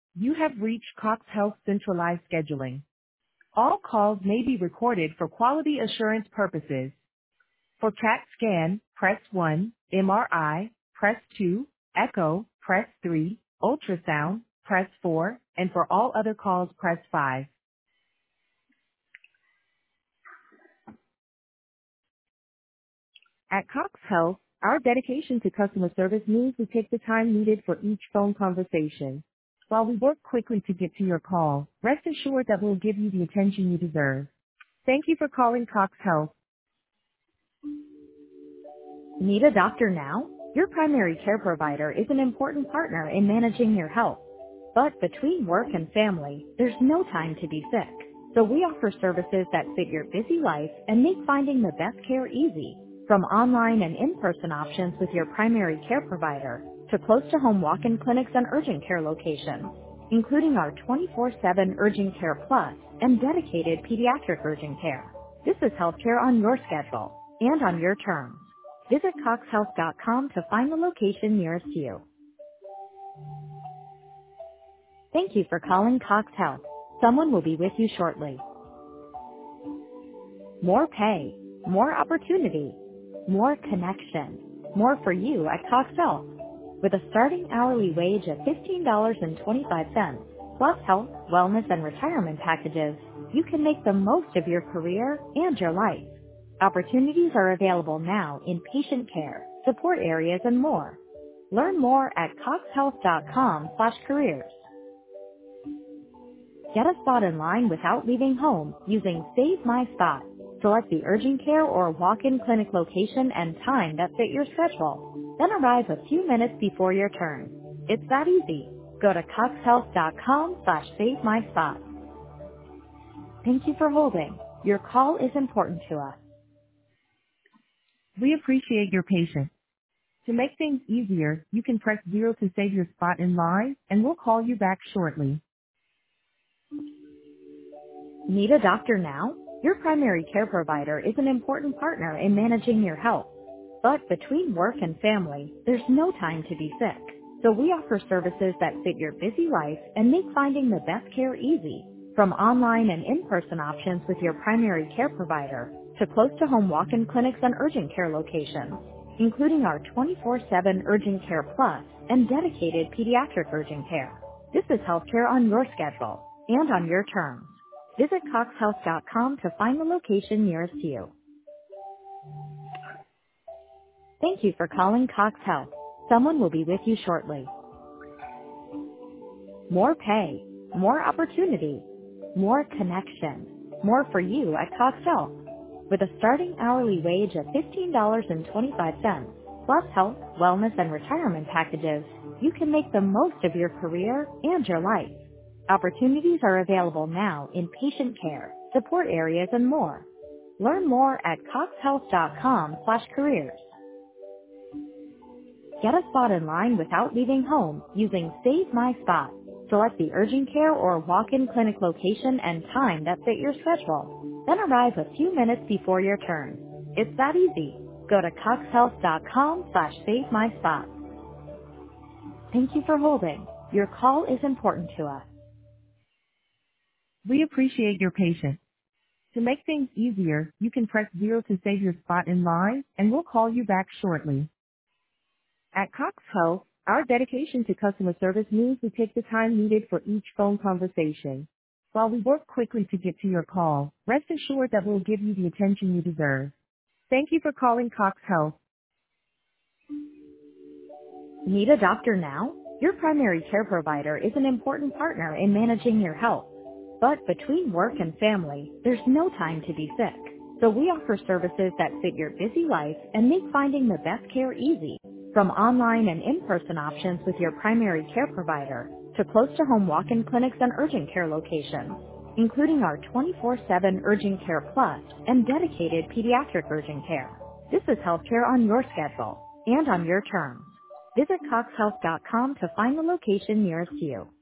You have reached Cox Health Centralized Scheduling. All calls may be recorded for quality assurance purposes. For CAT scan, press 1, MRI, press 2, echo, press 3, ultrasound, press 4, and for all other calls, press 5. At Cox Health, our dedication to customer service means we take the time needed for each phone conversation. While we work quickly to get to your call, rest assured that we'll give you the attention you deserve. Thank you for calling Cox Health. Need a doctor now? Your primary care provider is an important partner in managing your health. But between work and family, there's no time to be sick. So we offer services that fit your busy life and make finding the best care easy. From online and in-person options with your primary care provider to close-to-home walk-in clinics and urgent care locations, including our 24/7 Urgent Care Plus and dedicated pediatric urgent care. This is healthcare on your schedule and on your terms. Visit coxhealth.com to find the location nearest you. Thank you for calling Cox Health. Someone will be with you shortly. More pay, more opportunity, more connection, more for you at Cox Health. With a starting hourly wage of $15.25, plus health, wellness, and retirement packages, you can make the most of your career and your life. Opportunities are available now in patient care, support areas, and more. Learn more at coxhealth.com/careers. Get a spot in line without leaving home using Save My Spot. Select the urgent care or walk-in clinic location and time that fit your schedule. Then arrive a few minutes before your turn. It's that easy. Go to coxhealth.com/SaveMySpot. Thank you for holding. Your call is important to us. We appreciate your patience. To make things easier, you can press 0 to save your spot in line, and we'll call you back shortly. Need a doctor now? Your primary care provider is an important partner in managing your health. But between work and family, there's no time to be sick. So we offer services that fit your busy life and make finding the best care easy. From online and in-person options with your primary care provider to close-to-home walk-in clinics and urgent care locations, including our 24/7 Urgent Care Plus and dedicated pediatric urgent care. This is healthcare on your schedule and on your terms. Visit coxhealth.com to find the location nearest you. Thank you for calling Cox Health. Someone will be with you shortly. More pay, more opportunity, more connection, more for you at Cox Health. With a starting hourly wage of $15.25, plus health, wellness, and retirement packages, you can make the most of your career and your life. Opportunities are available now in patient care, support areas, and more. Learn more at coxhealth.com/careers. Get a spot in line without leaving home using Save My Spot. Select the urgent care or walk-in clinic location and time that fit your schedule. Then arrive a few minutes before your turn. It's that easy. Go to coxhealth.com/SaveMySpot. Thank you for holding. Your call is important to us. We appreciate your patience. To make things easier, you can press 0 to save your spot in line, and we'll call you back shortly. At Cox Health, our dedication to customer service means we take the time needed for each phone conversation. While we work quickly to get to your call, rest assured that we'll give you the attention you deserve. Thank you for calling Cox Health. Need a doctor now? Your primary care provider is an important partner in managing your health. But between work and family, there's no time to be sick. So we offer services that fit your busy life and make finding the best care easy. From online and in-person options with your primary care provider to close-to-home walk-in clinics and urgent care locations, including our 24/7 Urgent Care Plus and dedicated pediatric urgent care. This is healthcare on your schedule and on your terms. Visit coxhealth.com to find the location nearest you.